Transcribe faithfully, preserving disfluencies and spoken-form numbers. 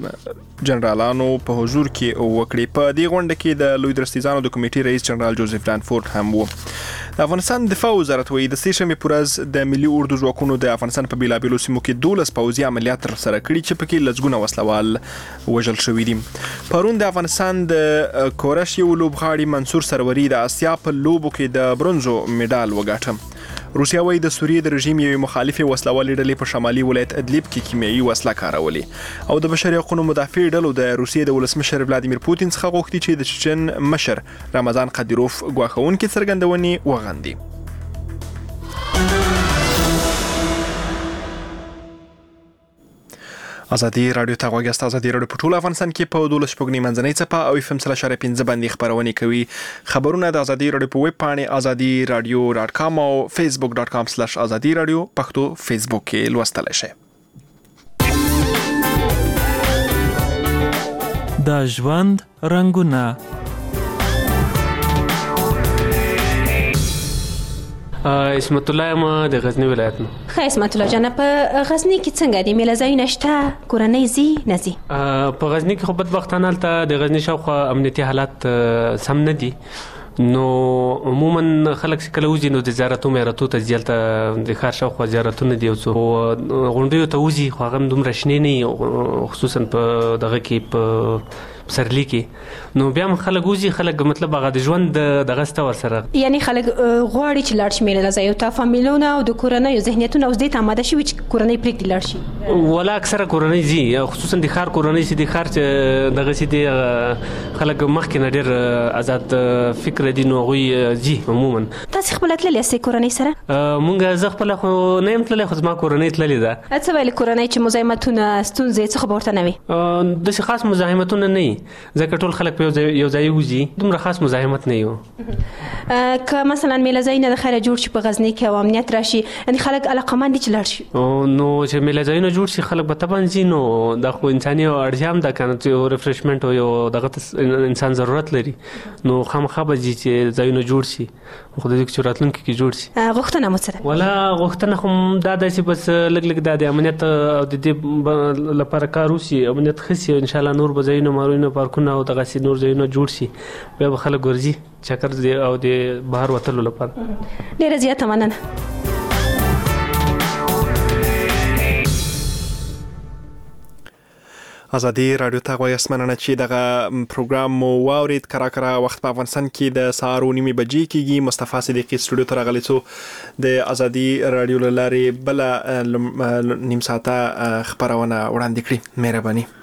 جنرالانو په حضور کې وکړي. په دې غونډه کې د لوی درستیزانو د کمیټې رئیس جنرال جوزف دانفورد هم وو. د افغانستان دفاع وزارت وایي د سې شنبې په ورځ د ملي اردو ځواکونو د افغانستان په بیلابیلو سیمو کې دولس پوځي عملیات ترسره کړي چې پکې لسګونه وسلوال وژل شوي دي. پرون د افغانستان د کورش یو لوبغاړي منصور سروري د اسیا په لوبو کې د برونزو میډال وګاټه. روسیا وايي د سوریې د رژیم یوې مخالفې وسلوالې ډلې په شمالي ولایت ادلیب کې کیمیاوي وسله کارولې. او د بشري حقوقو مدافع ډلو د روسیې د ولسمشر ولادیمیر پوتین څخه غوښتي چې د چچن مشر رمضان قدیروف ګواښونکې څرګندونې وغندي. ازادي رادیو ته غوږ یاست. ازادي رادیو په ټول افغانستان کې په دولس شپږنۍ منځنۍ څپه او اف ام سره شارې پنځه باندې خبرونه کوي. خبرونه د ازادي رادیو په ویب پاڼې ازادي رادیو ډاټ کام او فیسبوک ډاټ کام سلیش ازادي رادیو پښتو فیسبوک کې لوستلی شئ. د ژوند رنګونه. اسمت الله یم د غزنی ولایت نه. ښه اسمت الله جانه، په غزنی کې څنګه دي میله ځایونه شته؟ کورنۍ ځي نه ځي؟ په غزنی کې خو بدبختانه هلته د غزنی شاوخوا امنیتي حالات سم نه دي، نو عموما خلک چې کله وځي نو د زیارتو میارتو ته ځي. هلته د ښار شاوخوا زیارتونه دي او څو غونډیو ته وځي، خو هغه هم دومره شنې نه وي، خصوصا په دغه کې په پسرلي کې. نو بیا هم خلک وځي، خلک مطلب هغه د ژوند دغه سته ورسره، یعنی خلک غواړي چې لاړ شي میله ځایو ته. فامیلونه او د کورنیو ذهنیتونه اوس دې ته آماده شوي چې کورنۍ پرېږدي لاړ شي؟ ولا اکثره کورنۍ ځي، خصوصا د ښار کورنۍ چې د ښار چې دغه چې دي خلک مخکې نه ډېر آزاد فکر دي، نو هغوی ځي عموما. تاسې خپله تللې یاستئ کورنۍ سره؟ مونږ زه خپله خو نه یم تللی، خو زما کورنۍ تللې ده. څه ویل کورنۍ چې مزاحمتونه ستونزې څه خو به ورته نه وي؟ داسې خاص مزاحمتونه نه وي، ځکه ټول خلک په یو ځای وځي، دومره خاص مزاحمت نه یو. که مثلا میله ځایونه د خیره جوړ شي په غزني کې او امنیت راشي، یعنې خلک علاقمند دي چې لاړ شي؟ نو چې میله ځایونه جوړ شي خلک به طبعا ځي، نو دا خو انساني اړتیا هم ده که نه، یو ریفریشمنټ او یو دغه انسان ضرورت لري، نو خامخا به ځي چې ځایونه جوړ شي، خو د دې چې راتلونکي کې جوړ شي. غوښتنه مو څه ده؟ ولا غوښتنه خو دا ده چې بس لږ لږ دا د امنیت او د دې لپاره کار وشي، امنیت ښه شي، انشاءالله نور به ځایونه مارونه پارکونه او دغسې نور ځایونه جوړ شي، بیا به خلک ورځي چکر او د بهر وتلو لپاره. ډېره زیاته مننه. ازادي رادیو ته غوږ یاست. مننه چې دغه پروګرام مو واورید. کرا کرا وخت په افغانستان کې د سهار و نیمې بجې کېږي. مصطفی صدیقي سټوډیو ته راغلی څو د ازادي رادیو له لارې بله نیم ساعته خپرونه وړاندې کړي. مهرباني.